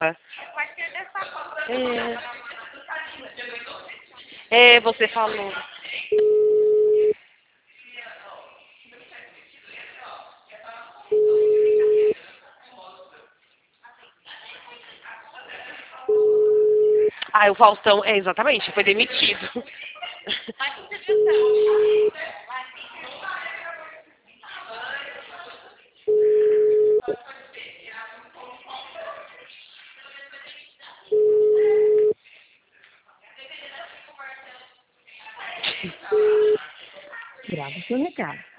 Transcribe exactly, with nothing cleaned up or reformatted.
É, é, você falou. Ah, o Faustão, é, exatamente, foi demitido. Grave seu recado.